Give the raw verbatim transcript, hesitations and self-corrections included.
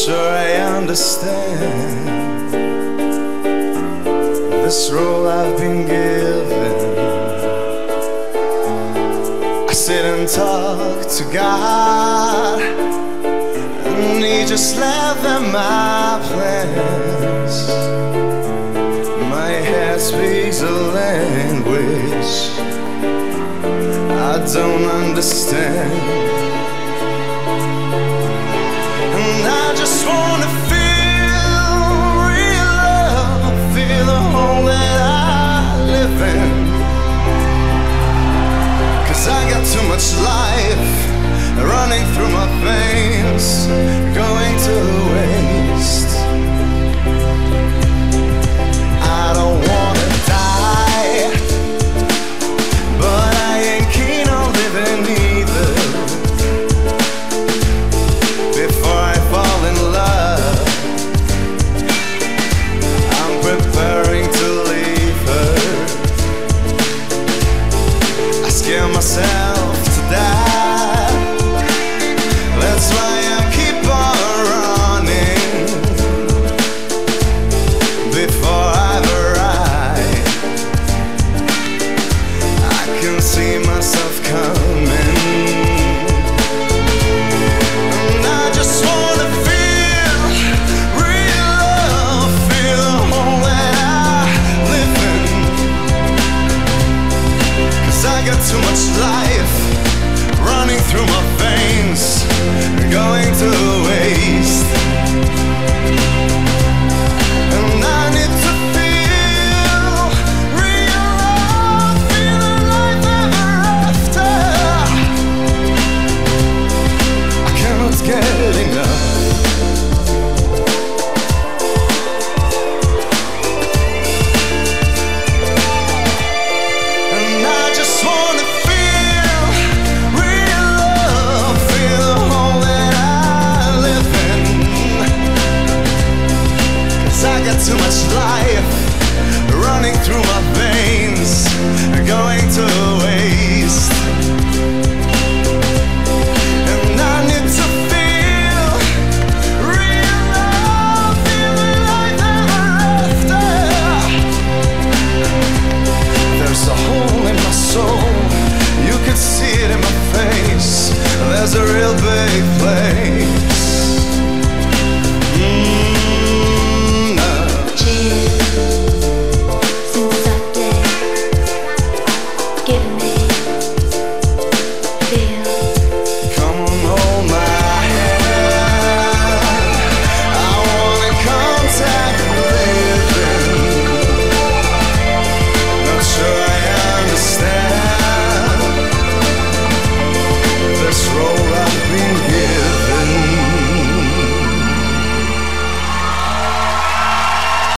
sure I understand this role I've been given. I sit and talk to God, and He just left them my plans. My head speaks a language I don't understand. And I just wanna feel real love, feel the home that I live in. 'Cause I got too much life running through my veins, going to waste. I don't wanna die, but I ain't keen on living either. Before I fall in love, I'm preparing to leave her. I scare myself to die. That's why I keep on running. Before I've arrived, I can see myself coming. Too much life running through my veins, going to waste. And I need to feel real love, feel the life ever after. I cannot get enough. Too much life running through my veins, going to waste. And I need to feel real love, feel the life ever after. There's a hole in my soul, you can see it in my face. There's a real big place.